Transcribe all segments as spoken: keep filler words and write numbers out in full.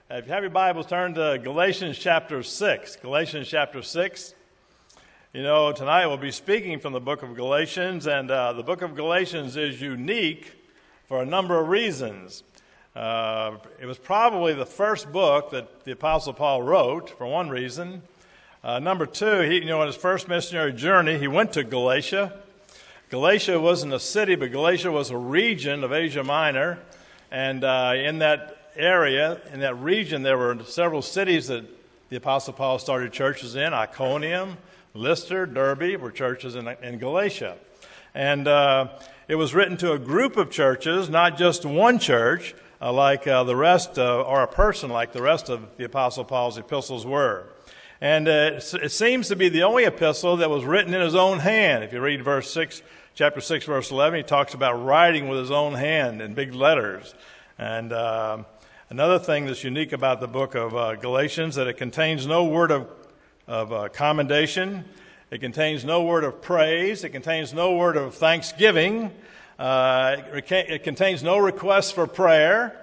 Uh, if you have your Bibles, turn to Galatians chapter six. Galatians chapter six. You know, tonight we'll be speaking from the book of Galatians, and uh, the book of Galatians is unique for a number of reasons. Uh, it was probably the first book that the Apostle Paul wrote, for one reason. Uh, number two, he, you know, on his first missionary journey, he went to Galatia. Galatia wasn't a city, but Galatia was a region of Asia Minor, and uh, in that area, in that region, there were several cities that the Apostle Paul started churches in. Iconium, Lystra, Derbe were churches in, in Galatia. And uh, it was written to a group of churches, not just one church, uh, like uh, the rest, uh, or a person like the rest of the Apostle Paul's epistles were. And uh, it seems to be the only epistle that was written in his own hand. If you read verse six, chapter six, verse eleven, he talks about writing with his own hand in big letters. And uh, another thing that's unique about the book of uh, Galatians, that it contains no word of, of uh, commendation. It contains no word of praise. It contains no word of thanksgiving. Uh, it, it contains no request for prayer.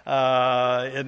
Uh, it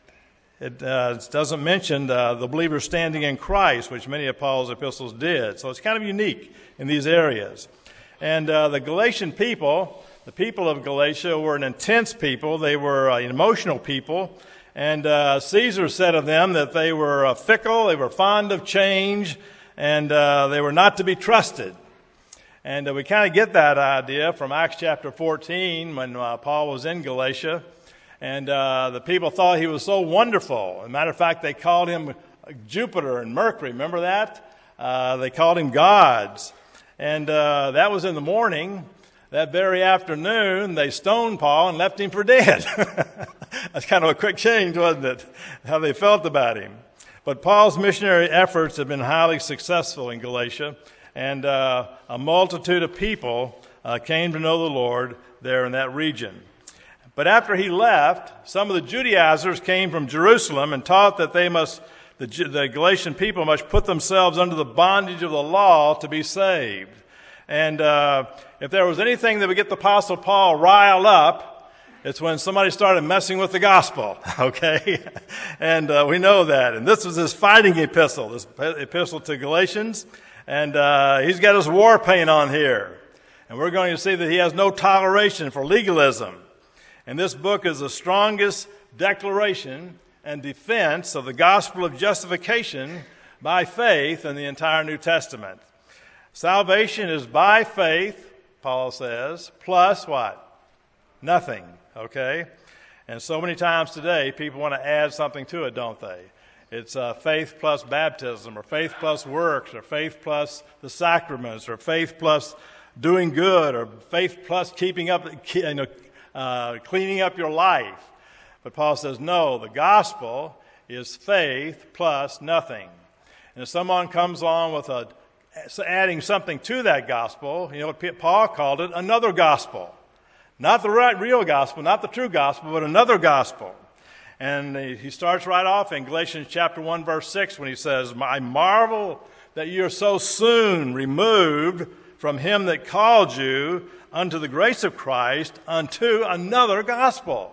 it uh, doesn't mention uh, the believer standing in Christ, which many of Paul's epistles did. So it's kind of unique in these areas. And uh, the Galatian people... The people of Galatia were an intense people. They were uh, an emotional people. And uh, Caesar said of them that they were uh, fickle, they were fond of change, and uh, they were not to be trusted. And uh, we kind of get that idea from Acts chapter fourteen when uh, Paul was in Galatia. And uh, the people thought he was so wonderful. As a matter of fact, they called him Jupiter and Mercury. Remember that? Uh, they called him gods. And uh, that was in the morning. That very afternoon, they stoned Paul and left him for dead. That's kind of a quick change, wasn't it? How they felt about him. But Paul's missionary efforts have been highly successful in Galatia, and uh, a multitude of people uh, came to know the Lord there in that region. But after he left, some of the Judaizers came from Jerusalem and taught that they must, the, the Galatian people must put themselves under the bondage of the law to be saved. And uh, if there was anything that would get the Apostle Paul riled up, it's when somebody started messing with the gospel, okay? And uh, we know that. And this was his fighting epistle, this epistle to Galatians. And uh, he's got his war paint on here. And we're going to see that he has no toleration for legalism. And this book is the strongest declaration and defense of the gospel of justification by faith in the entire New Testament. Salvation is by faith, Paul says, plus what? Nothing, okay? And so many times today, people want to add something to it, don't they? It's uh, faith plus baptism, or faith plus works, or faith plus the sacraments, or faith plus doing good, or faith plus keeping up, you know, uh, cleaning up your life. But Paul says, no, the gospel is faith plus nothing. And if someone comes along with a adding something to that gospel, you know what Paul called it, another gospel. Not the right, real gospel, not the true gospel, but another gospel. And he starts right off in Galatians chapter one, verse six, when he says, I marvel that you are so soon removed from him that called you unto the grace of Christ, unto another gospel.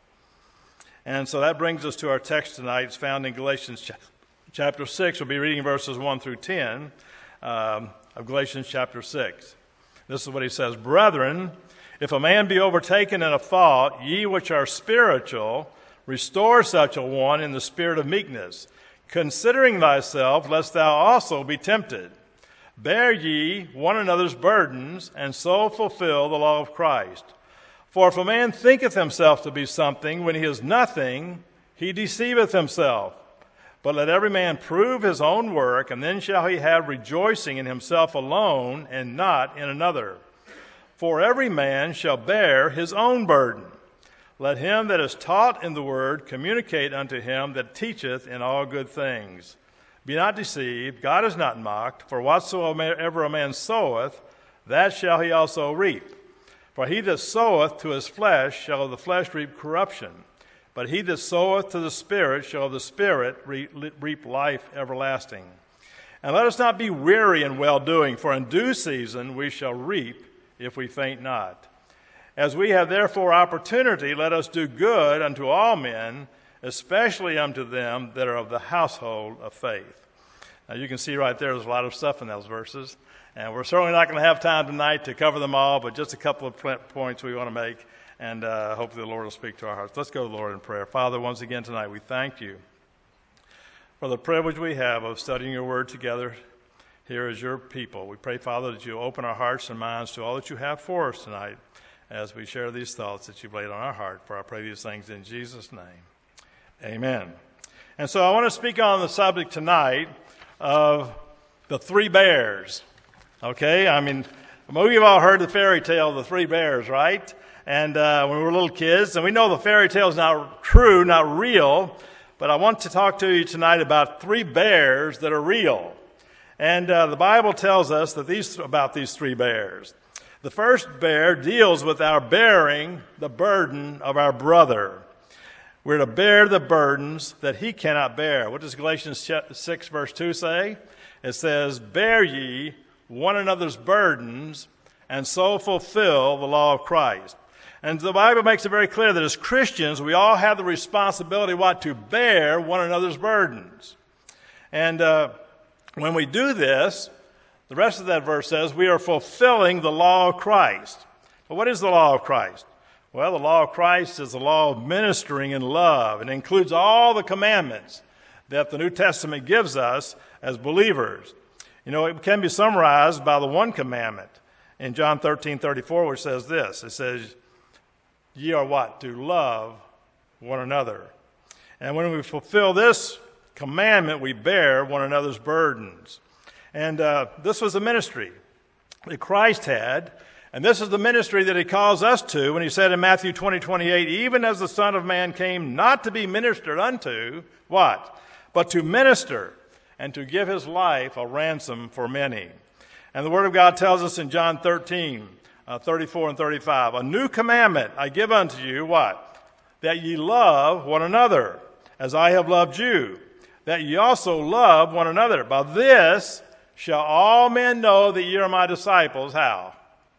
And so that brings us to our text tonight. It's found in Galatians chapter six. We'll be reading verses one through ten. Um, of Galatians chapter six. This is what he says, Brethren, if a man be overtaken in a fault, ye which are spiritual, restore such a one in the spirit of meekness, considering thyself, lest thou also be tempted. Bear ye one another's burdens, and so fulfill the law of Christ. For if a man thinketh himself to be something, when he is nothing, he deceiveth himself. But let every man prove his own work, and then shall he have rejoicing in himself alone, and not in another. For every man shall bear his own burden. Let him that is taught in the word communicate unto him that teacheth in all good things. Be not deceived, God is not mocked, for whatsoever a man soweth, that shall he also reap. For he that soweth to his flesh shall of the flesh reap corruption. But he that soweth to the Spirit shall of the Spirit reap life everlasting. And let us not be weary in well-doing, for in due season we shall reap if we faint not. As we have therefore opportunity, let us do good unto all men, especially unto them that are of the household of faith. Now you can see right there, there's a lot of stuff in those verses. And we're certainly not going to have time tonight to cover them all, but just a couple of points we want to make. And uh, hopefully the Lord will speak to our hearts. Let's go to the Lord in prayer. Father, once again tonight, we thank you for the privilege we have of studying your word together here as your people. We pray, Father, that you open our hearts and minds to all that you have for us tonight as we share these thoughts that you've laid on our heart. For I pray these things in Jesus' name. Amen. And so I want to speak on the subject tonight of the three bears. Okay, I mean, maybe you've all heard the fairy tale of the three bears, right? And uh, when we were little kids, and we know the fairy tale is not true, not real, but I want to talk to you tonight about three bears that are real. And uh, the Bible tells us that these about these three bears. The first bear deals with our bearing the burden of our brother. We're to bear the burdens that he cannot bear. What does Galatians six verse two say? It says, "Bear ye one another's burdens, and so fulfill the law of Christ." And the Bible makes it very clear that as Christians, we all have the responsibility, what? To bear one another's burdens. And uh, when we do this, the rest of that verse says, we are fulfilling the law of Christ. But what is the law of Christ? Well, the law of Christ is the law of ministering in love. It includes all the commandments that the New Testament gives us as believers. You know, it can be summarized by the one commandment in John thirteen thirty-four, which says this. It says, ye are what? To love one another. And when we fulfill this commandment, we bear one another's burdens. And uh, this was the ministry that Christ had. And this is the ministry that he calls us to when he said in Matthew twenty twenty-eight, even as the Son of Man came not to be ministered unto, what? But to minister and to give his life a ransom for many. And the Word of God tells us in John thirteen, uh, thirty-four and thirty-five, a new commandment I give unto you, what? That ye love one another, as I have loved you, that ye also love one another. By this shall all men know that ye are my disciples. How?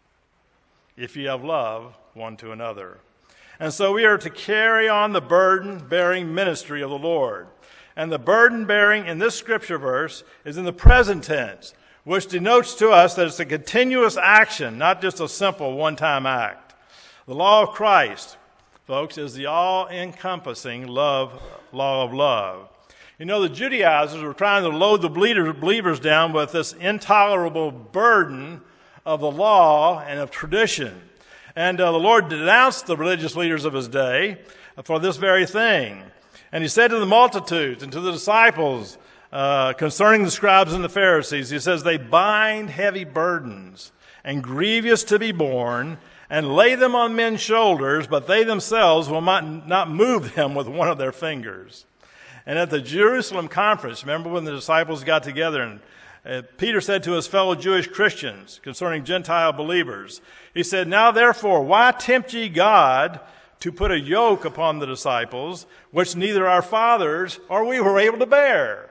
If ye have love one to another. And so we are to carry on the burden-bearing ministry of the Lord. And the burden-bearing in this scripture verse is in the present tense, which denotes to us that it's a continuous action, not just a simple one-time act. The law of Christ, folks, is the all-encompassing love, law of love. You know, the Judaizers were trying to load the believers down with this intolerable burden of the law and of tradition. And uh, the Lord denounced the religious leaders of his day for this very thing. And he said to the multitudes and to the disciples uh, concerning the scribes and the Pharisees, he says, they bind heavy burdens and grievous to be borne and lay them on men's shoulders, but they themselves will not, not move them with one of their fingers. And at the Jerusalem conference, remember when the disciples got together and uh, Peter said to his fellow Jewish Christians concerning Gentile believers, he said, now therefore, why tempt ye God to put a yoke upon the disciples, which neither our fathers or we were able to bear?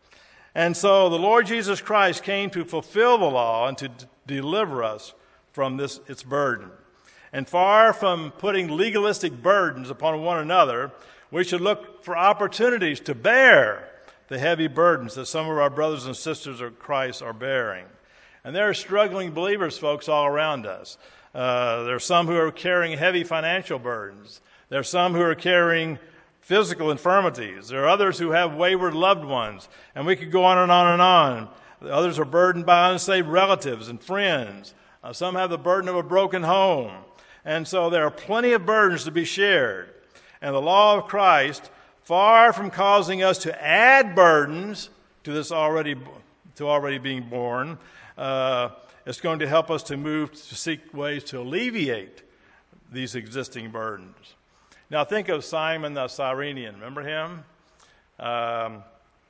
And so the Lord Jesus Christ came to fulfill the law and to d- deliver us from this its burden. And far from putting legalistic burdens upon one another, we should look for opportunities to bear the heavy burdens that some of our brothers and sisters of Christ are bearing. And there are struggling believers, folks, all around us. Uh, there are some who are carrying heavy financial burdens. There are some who are carrying physical infirmities. There are others who have wayward loved ones. And we could go on and on and on. Others are burdened by unsaved relatives and friends. Uh, some have the burden of a broken home. And so there are plenty of burdens to be shared. And the law of Christ, far from causing us to add burdens to this already to already being borne, uh, it's going to help us to move to seek ways to alleviate these existing burdens. Now think of Simon the Cyrenian. Remember him? Um,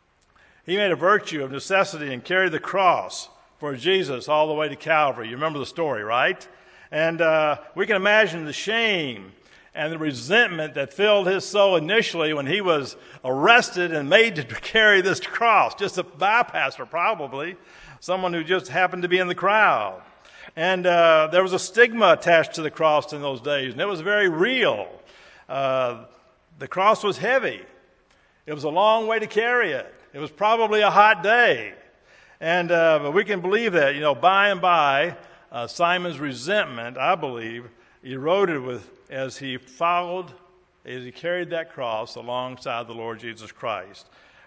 he made a virtue of necessity and carried the cross for Jesus all the way to Calvary. You remember the story, right? And uh, we can imagine the shame and the resentment that filled his soul initially when he was arrested and made to carry this cross, just a bypasser probably, someone who just happened to be in the crowd. And uh, there was a stigma attached to the cross in those days, and it was very real. Uh, the cross was heavy. It was a long way to carry it. It was probably a hot day. And uh, but we can believe that, you know, by and by, uh, Simon's resentment, I believe, eroded with as he followed, as he carried that cross alongside the Lord Jesus Christ.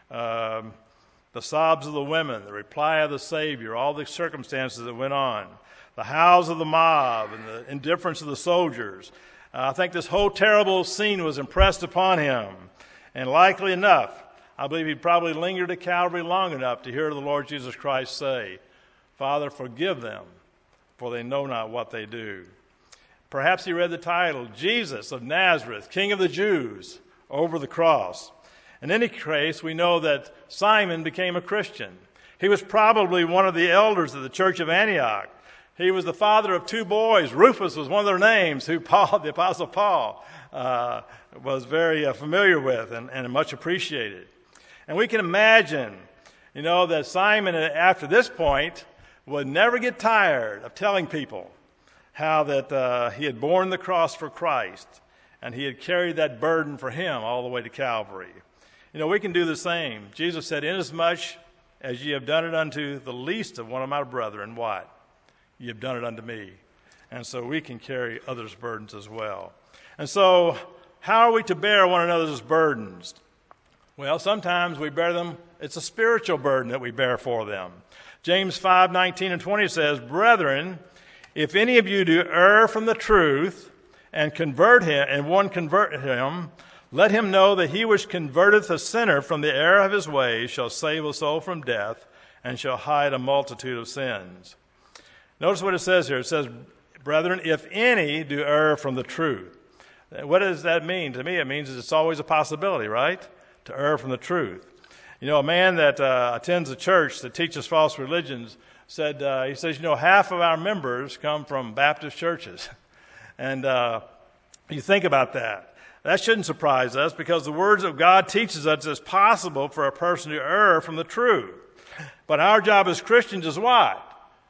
Um, the sobs of the women, the reply of the Savior, all the circumstances that went on, the howls of the mob and the indifference of the soldiers. Uh, I think this whole terrible scene was impressed upon him. And likely enough, I believe he probably lingered at Calvary long enough to hear the Lord Jesus Christ say, "Father, forgive them, for they know not what they do." Perhaps he read the title, "Jesus of Nazareth, King of the Jews," over the cross. In any case, we know that Simon became a Christian. He was probably one of the elders of the church of Antioch. He was the father of two boys. Rufus was one of their names, who Paul, the Apostle Paul, uh, was very uh, familiar with and, and much appreciated. And we can imagine, you know, that Simon, after this point, would never get tired of telling people how that uh, he had borne the cross for Christ and he had carried that burden for him all the way to Calvary. You know, we can do the same. Jesus said, "Inasmuch as ye have done it unto the least of one of my brethren," what? "Ye have done it unto me." And so we can carry others' burdens as well. And so how are we to bear one another's burdens? Well, sometimes we bear them. It's a spiritual burden that we bear for them. James five nineteen and twenty says, "Brethren, if any of you do err from the truth and convert him, and one convert him, let him know that he which converteth a sinner from the error of his ways shall save a soul from death and shall hide a multitude of sins." Notice what it says here. It says, "Brethren, if any do err from the truth." What does that mean? To me, it means it's always a possibility, right? To err from the truth. You know, a man that uh, attends a church that teaches false religions said, uh, he says, you know, half of our members come from Baptist churches. And uh, you think about that. That shouldn't surprise us, because the words of God teaches us it's possible for a person to err from the truth. But our job as Christians is what?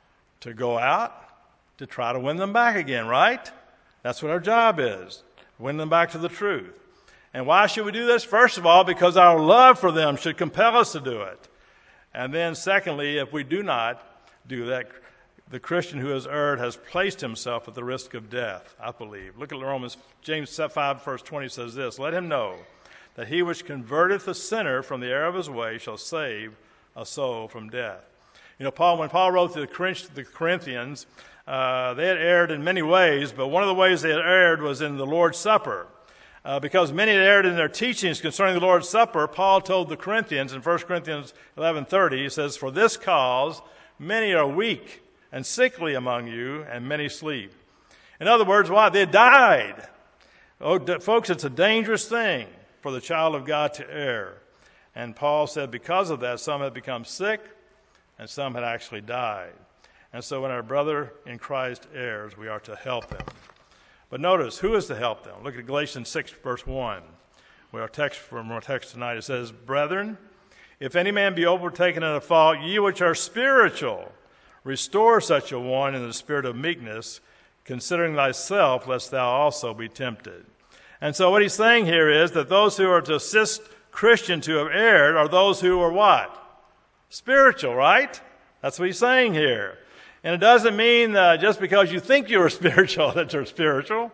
To go out, to try to win them back again, right? That's what our job is, win them back to the truth. And why should we do this? First of all, because our love for them should compel us to do it. And then secondly, if we do not do that, the Christian who has erred has placed himself at the risk of death, I believe. Look at Romans, James five, verse twenty says this, "Let him know that he which converteth a sinner from the error of his way shall save a soul from death." You know, Paul, when Paul wrote to the Corinthians, uh, they had erred in many ways, but one of the ways they had erred was in the Lord's Supper. Uh, because many had erred in their teachings concerning the Lord's Supper, Paul told the Corinthians in First Corinthians eleven thirty, he says, "For this cause many are weak and sickly among you, and many sleep." In other words, what? They died. Oh, d- folks, it's a dangerous thing for the child of God to err. And Paul said because of that, some had become sick, and some had actually died. And so when our brother in Christ errs, we are to help him. But notice, who is to help them? Look at Galatians six, verse one. Where our text from our text tonight, it says, "Brethren, if any man be overtaken in a fault, ye which are spiritual, restore such a one in the spirit of meekness, considering thyself, lest thou also be tempted." And so what he's saying here is that those who are to assist Christians who have erred are those who are what? Spiritual, right? That's what he's saying here. And it doesn't mean uh, just because you think you're spiritual that you're spiritual,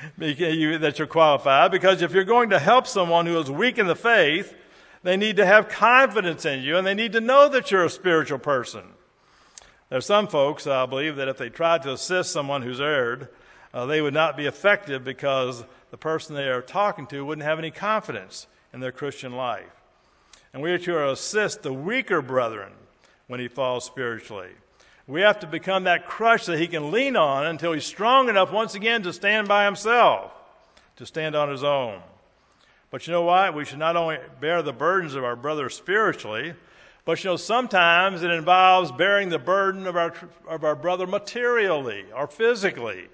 that you're qualified. Because if you're going to help someone who is weak in the faith, they need to have confidence in you, and they need to know that you're a spiritual person. There's some folks, I believe, that if they tried to assist someone who's erred, uh, they would not be effective because the person they are talking to wouldn't have any confidence in their Christian life. And we are to assist the weaker brethren when he falls spiritually. We have to become that crutch that he can lean on until he's strong enough once again to stand by himself, to stand on his own. But you know what? We should not only bear the burdens of our brother spiritually, but you know, sometimes it involves bearing the burden of our of our brother materially or physically.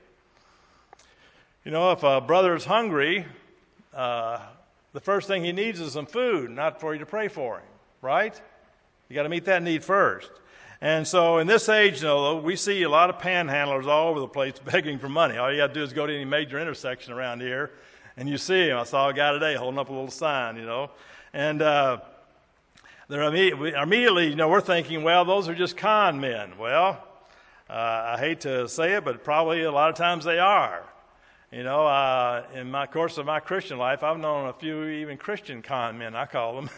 You know, if a brother is hungry, uh, the first thing he needs is some food, not for you to pray for him, right? You got to meet that need first. And so in this age, you know, we see a lot of panhandlers all over the place begging for money. All you got to do is go to any major intersection around here, And you see him. I saw a guy today holding up a little sign, you know. And uh, they're immediately, immediately, you know, we're thinking, well, those are just con men. Well, uh, I hate to say it, but probably a lot of times they are. You know, uh, in my course of my Christian life, I've known a few even Christian con men, I call them.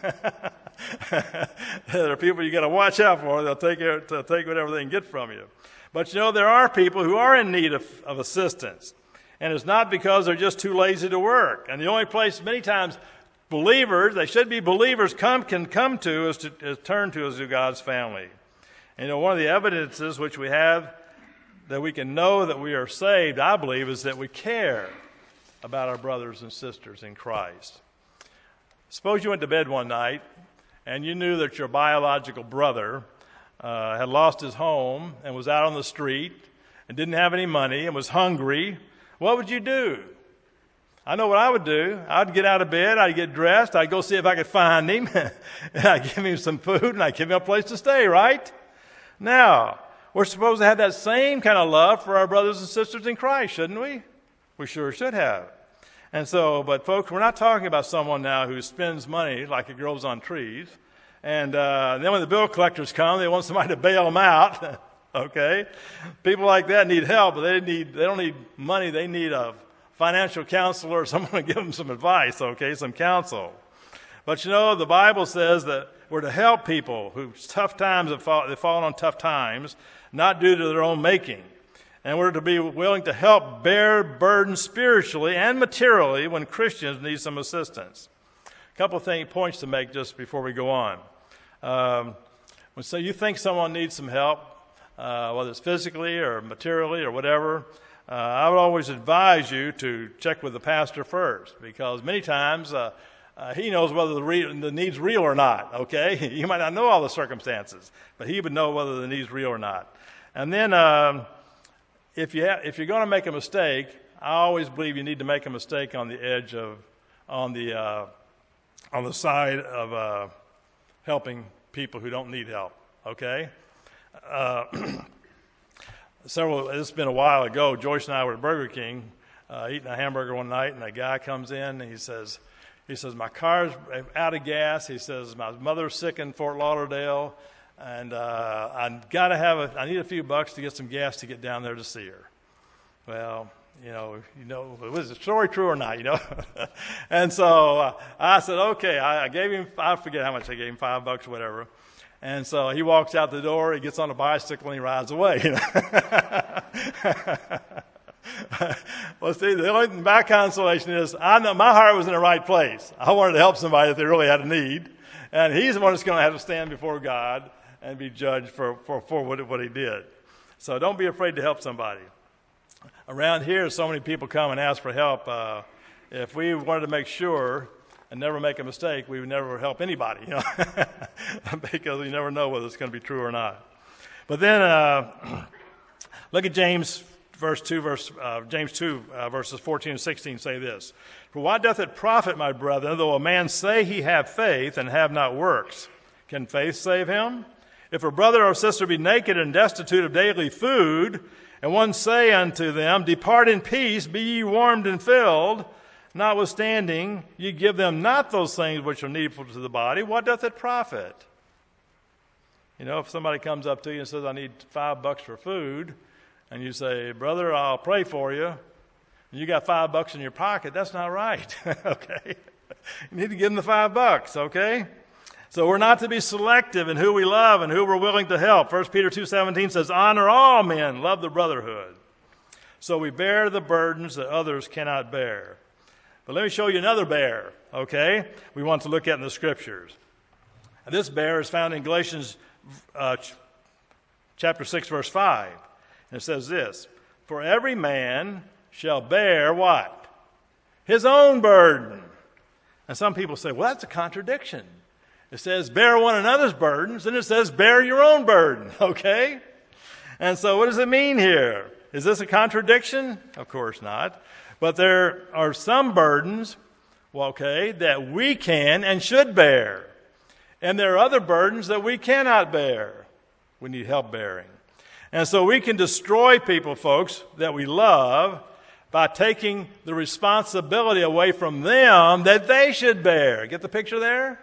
There are people you got to watch out for. They'll take, it, they'll take whatever they can get from you. But, you know, there are people who are in need of, of assistance. And it's not because they're just too lazy to work. And the only place many times believers, they should be believers, come can come to is to is turn to is to God's family. And, you know, one of the evidences which we have that we can know that we are saved, I believe, is that we care about our brothers and sisters in Christ. Suppose you went to bed one night and you knew that your biological brother uh, had lost his home and was out on the street and didn't have any money and was hungry. What would you do? I know what I would do. I'd get out of bed, I'd get dressed, I'd go see if I could find him, and I'd give him some food, and I'd give him a place to stay, right? Now, we're supposed to have that same kind of love for our brothers and sisters in Christ, shouldn't we? We sure should have. And so, but folks, we're not talking about someone now who spends money like it grows on trees. And uh, then when the bill collectors come, they want somebody to bail them out. Okay? People like that need help, but they need they don't need money. They need a financial counselor or someone to give them some advice, okay, some counsel. But you know, the Bible says that we're to help people whose tough times have fall, they've fallen on tough times, not due to their own making. And we're to be willing to help bear burdens spiritually and materially when Christians need some assistance. A couple of things, points to make just before we go on. Um, when so you think someone needs some help, uh, whether it's physically or materially or whatever, uh, I would always advise you to check with the pastor first, because many times uh, uh, he knows whether the, re- the need's real or not, okay? You might not know all the circumstances, but he would know whether the need's real or not. And then um, if, you ha- if you're going to make a mistake, I always believe you need to make a mistake on the edge of, on the, uh, on the side of uh, helping people who don't need help, okay? Uh, several, it's been a while ago, Joyce and I were at Burger King uh, eating a hamburger one night, and a guy comes in and he says, he says, my car's out of gas. He says, my mother's sick in Fort Lauderdale, and uh, I gotta have a, I need a few bucks to get some gas to get down there to see her. Well, you know, you know, was the story true or not, you know? And so uh, I said, okay, I, I gave him, I forget how much I gave him, five bucks or whatever. And so he walks out the door, he gets on a bicycle, and he rides away. You know? Well, see, the only my consolation is I know my heart was in the right place. I wanted to help somebody if they really had a need. And he's the one that's going to have to stand before God and be judged for, for, for what, what he did. So don't be afraid to help somebody. Around here, so many people come and ask for help. Uh, if we wanted to make sure and never make a mistake, we would never help anybody, you know, because you never know whether it's going to be true or not. But then uh, look at James verse two, verse uh, James two uh, verses fourteen and sixteen say this: For what doth it profit, my brethren, though a man say he have faith and have not works? Can faith save him? If a brother or sister be naked and destitute of daily food, and one say unto them, Depart in peace, be ye warmed and filled, notwithstanding ye give them not those things which are needful to the body, what doth it profit? You know, if somebody comes up to you and says, I need five bucks for food, and you say, brother, I'll pray for you, and you got five bucks in your pocket, that's not right, okay? You need to give them the five bucks, okay? So we're not to be selective in who we love and who we're willing to help. First Peter two seventeen says, honor all men, love the brotherhood. So we bear the burdens that others cannot bear. But let me show you another bear, okay, we want to look at in the Scriptures. And this bear is found in Galatians uh, ch- chapter six, verse five. And it says this: For every man shall bear what? His own burden. And some people say, well, that's a contradiction. It says, bear one another's burdens, and it says, bear your own burden, okay? And so what does it mean here? Is this a contradiction? Of course not. But there are some burdens, well, okay, that we can and should bear. And there are other burdens that we cannot bear. We need help bearing. And so we can destroy people, folks, that we love by taking the responsibility away from them that they should bear. Get the picture there?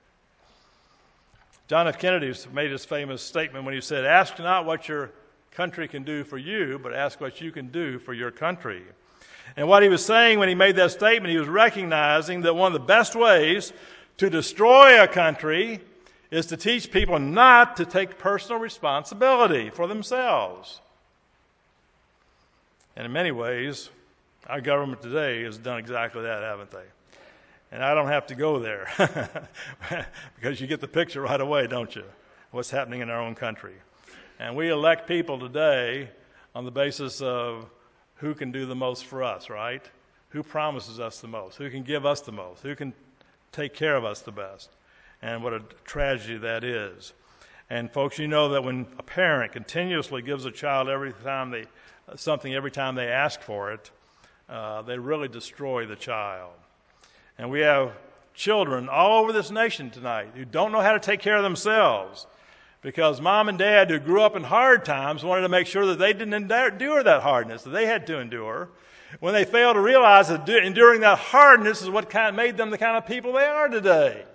John F. Kennedy made his famous statement when he said, "Ask not what your country can do for you, but ask what you can do for your country." And what he was saying when he made that statement, he was recognizing that one of the best ways to destroy a country is to teach people not to take personal responsibility for themselves. And in many ways, our government today has done exactly that, haven't they? And I don't have to go there because you get the picture right away, don't you? What's happening in our own country. And we elect people today on the basis of who can do the most for us, right? Who promises us the most? Who can give us the most? Who can take care of us the best? And what a tragedy that is. And folks, you know that when a parent continuously gives a child every time they something every time they ask for it, uh, they really destroy the child. And we have children all over this nation tonight who don't know how to take care of themselves because mom and dad who grew up in hard times wanted to make sure that they didn't endure that hardness that they had to endure. When they failed to realize that enduring that hardness is what kind of made them the kind of people they are today.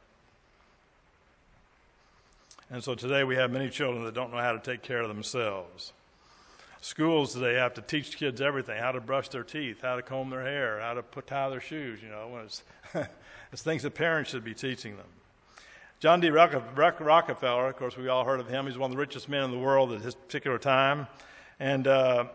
And so today we have many children that don't know how to take care of themselves. Schools today have to teach kids everything, how to brush their teeth, how to comb their hair, how to put, tie their shoes, you know. It's, it's things that parents should be teaching them. John D. Rockefeller, of course, we all heard of him. He's one of the richest men in the world at his particular time. And uh,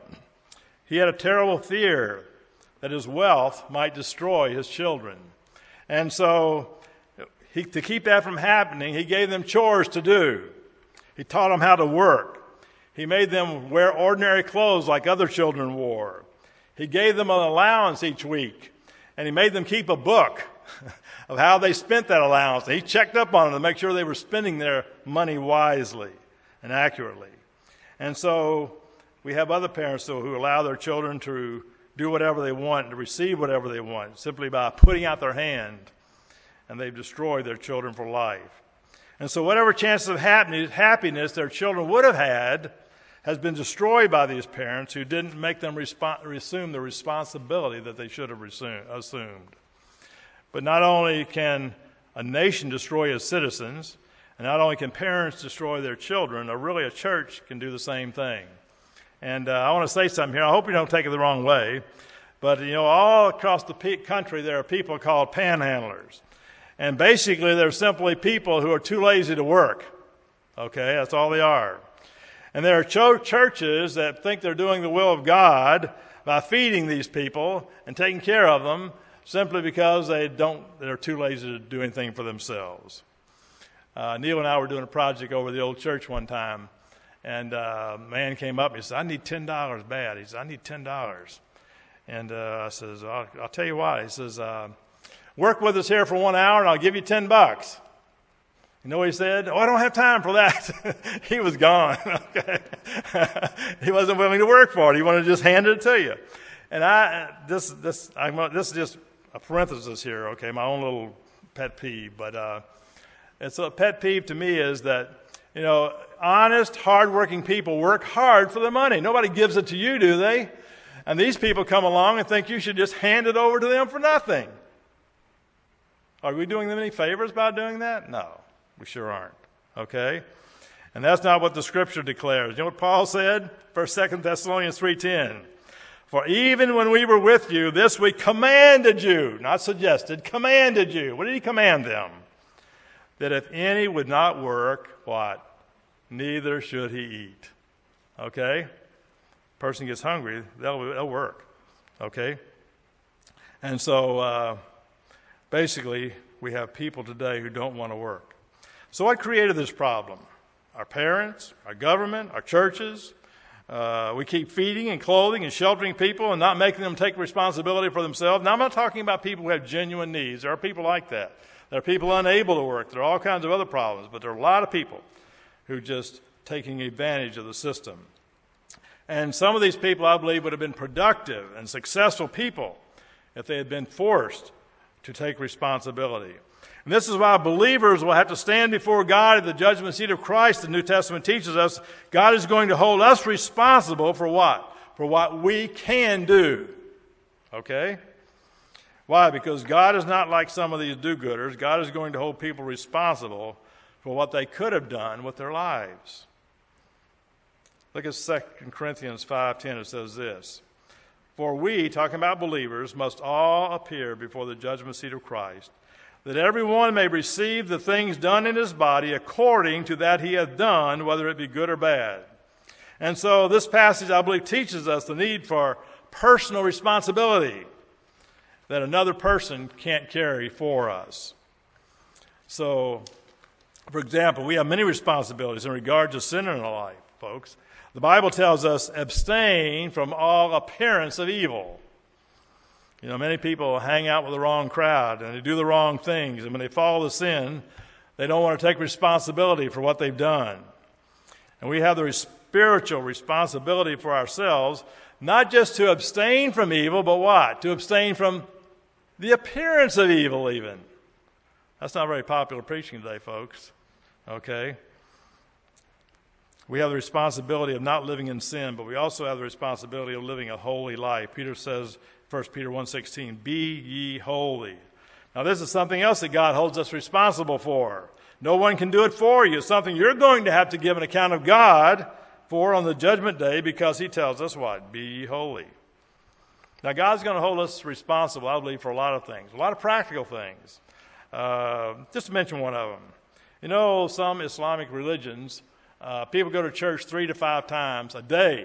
he had a terrible fear that his wealth might destroy his children. And so he, to keep that from happening, he gave them chores to do. He taught them how to work. He made them wear ordinary clothes like other children wore. He gave them an allowance each week, and he made them keep a book of how they spent that allowance. And he checked up on them to make sure they were spending their money wisely and accurately. And so we have other parents, though, who allow their children to do whatever they want, to receive whatever they want, simply by putting out their hand, and they've destroyed their children for life. And so whatever chances of happiness their children would have had has been destroyed by these parents who didn't make them resp- assume the responsibility that they should have assumed. But not only can a nation destroy its citizens, and not only can parents destroy their children, or really a church can do the same thing. And uh, I want to say something here. I hope you don't take it the wrong way. But, you know, all across the pe- country there are people called panhandlers. And basically, they're simply people who are too lazy to work. Okay, that's all they are. And there are cho- churches that think they're doing the will of God by feeding these people and taking care of them simply because they don't, they're too lazy to do anything for themselves. Uh, Neil and I were doing a project over the old church one time, and uh, a man came up and he said, "I need ten dollars bad." He said, "I need ten dollars. And uh, I says, I'll, I'll tell you what. He says, uh, "Work with us here for one hour and I'll give you ten bucks. You know what he said? "Oh, I don't have time for that." He was gone. Okay. He wasn't willing to work for it. He wanted to just hand it to you. And I, this, this, I'm, this is just a parenthesis here. Okay, my own little pet peeve. But uh, it's a pet peeve to me is that, you know, honest, hardworking people work hard for their money. Nobody gives it to you, do they? And these people come along and think you should just hand it over to them for nothing. Are we doing them any favors by doing that? No. We sure aren't, okay? And that's not what the Scripture declares. You know what Paul said? First, Second Thessalonians three ten. "For even when we were with you, this we commanded you," not suggested, commanded you. What did he command them? "That if any would not work," what? "Neither should he eat." Okay? Person gets hungry, they'll, they'll work, okay? And so, uh, basically, we have people today who don't want to work. So what created this problem? Our parents, our government, our churches. Uh, we keep feeding and clothing and sheltering people and not making them take responsibility for themselves. Now, I'm not talking about people who have genuine needs. There are people like that. There are people unable to work. There are all kinds of other problems. But there are a lot of people who are just taking advantage of the system. And some of these people, I believe, would have been productive and successful people if they had been forced to take responsibility. And this is why believers will have to stand before God at the judgment seat of Christ. The New Testament teaches us God is going to hold us responsible for what? For what we can do. Okay? Why? Because God is not like some of these do-gooders. God is going to hold people responsible for what they could have done with their lives. Look at Second Corinthians five ten. It says this, "For we," talking about believers, "must all appear before the judgment seat of Christ, that every one may receive the things done in his body according to that he hath done, whether it be good or bad." And so this passage, I believe, teaches us the need for personal responsibility that another person can't carry for us. So, for example, we have many responsibilities in regard to sin in our life, folks. The Bible tells us, abstain from all appearance of evil. You know, many people hang out with the wrong crowd and they do the wrong things. And when they fall to sin, they don't want to take responsibility for what they've done. And we have the spiritual responsibility for ourselves, not just to abstain from evil, but what? To abstain from the appearance of evil even. That's not very popular preaching today, folks. Okay? We have the responsibility of not living in sin, but we also have the responsibility of living a holy life. Peter says, First Peter one sixteen, "Be ye holy." Now this is something else that God holds us responsible for. No one can do it for you. It's something you're going to have to give an account of God for on the judgment day, because he tells us what? Be ye holy. Now God's going to hold us responsible, I believe, for a lot of things, a lot of practical things. Uh, just to mention one of them. You know, some Islamic religions, Uh, people go to church three to five times a day.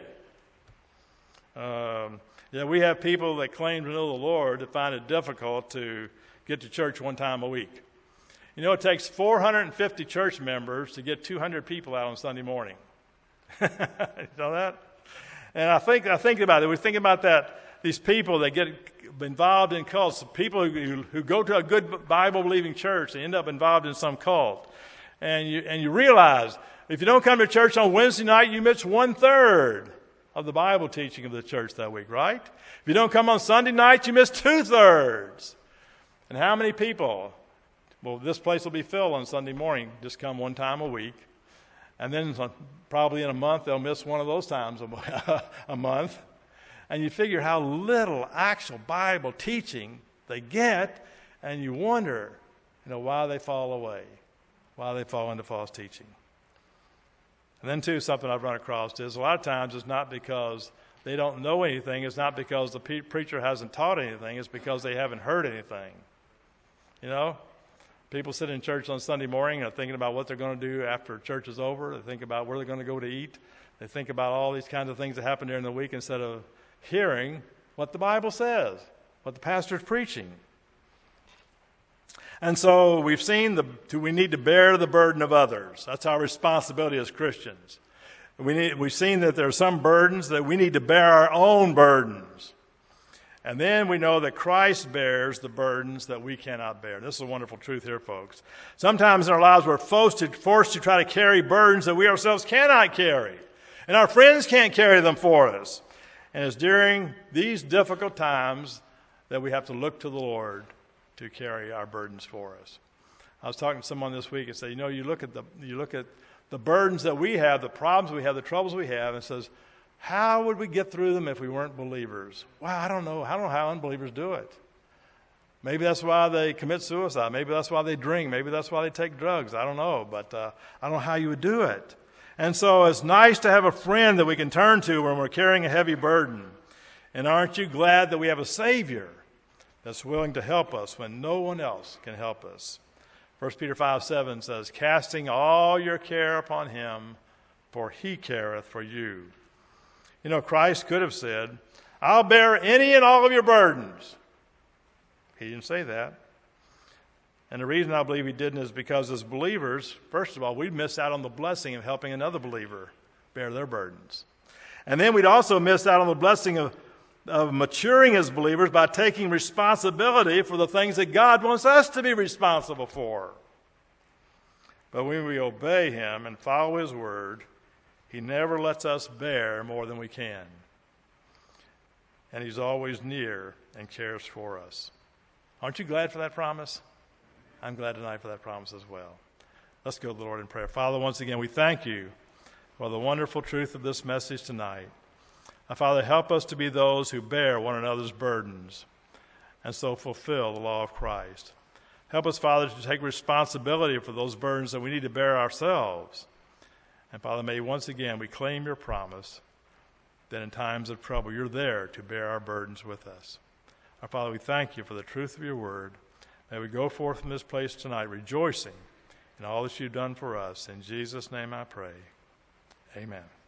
Um, yeah, we have people that claim to know the Lord that find it difficult to get to church one time a week. You know, it takes four hundred fifty church members to get two hundred people out on Sunday morning. You know that? And I think I think about it. We think about that. These people that get involved in cults, people who, who go to a good Bible-believing church, they end up involved in some cult, and you and you realize, if you don't come to church on Wednesday night, you miss one-third of the Bible teaching of the church that week, right? If you don't come on Sunday night, you miss two-thirds. And how many people? Well, this place will be filled on Sunday morning. Just come one time a week. And then probably in a month, they'll miss one of those times a, a month. And you figure how little actual Bible teaching they get, and you wonder, you know, why they fall away, why they fall into false teaching. And then, too, something I've run across is a lot of times it's not because they don't know anything. It's not because the pe- preacher hasn't taught anything. It's because they haven't heard anything. You know, people sit in church on Sunday morning and are thinking about what they're going to do after church is over. They think about where they're going to go to eat. They think about all these kinds of things that happen during the week instead of hearing what the Bible says, what the pastor's preaching. And so we've seen the we need to bear the burden of others. That's our responsibility as Christians. We need, we've seen that there are some burdens that we need to bear our own burdens. And then we know that Christ bears the burdens that we cannot bear. This is a wonderful truth here, folks. Sometimes in our lives we're forced to, forced to try to carry burdens that we ourselves cannot carry. And our friends can't carry them for us. And it's during these difficult times that we have to look to the Lord to carry our burdens for us. I was talking to someone this week and said, you know, you look at the you look at the burdens that we have, the problems we have, the troubles we have, and says, how would we get through them if we weren't believers? Well, I don't know. I don't know how unbelievers do it. Maybe that's why they commit suicide. Maybe that's why they drink. Maybe that's why they take drugs. I don't know, but uh, I don't know how you would do it. And so it's nice to have a friend that we can turn to when we're carrying a heavy burden. And aren't you glad that we have a Savior that's willing to help us when no one else can help us? First Peter five seven says, casting all your care upon him, for he careth for you. You know, Christ could have said, I'll bear any and all of your burdens. He didn't say that. And the reason I believe he didn't is because as believers, first of all, we'd miss out on the blessing of helping another believer bear their burdens. And then we'd also miss out on the blessing of, of maturing as believers by taking responsibility for the things that God wants us to be responsible for. But when we obey him and follow his word, he never lets us bear more than we can. And he's always near and cares for us. Aren't you glad for that promise? I'm glad tonight for that promise as well. Let's go to the Lord in prayer. Father, once again, we thank you for the wonderful truth of this message tonight. Uh, Father, help us to be those who bear one another's burdens and so fulfill the law of Christ. Help us, Father, to take responsibility for those burdens that we need to bear ourselves. And Father, may once again we claim your promise that in times of trouble you're there to bear our burdens with us. Our Father, we thank you for the truth of your word. May we go forth from this place tonight rejoicing in all that you've done for us. In Jesus' name I pray. Amen.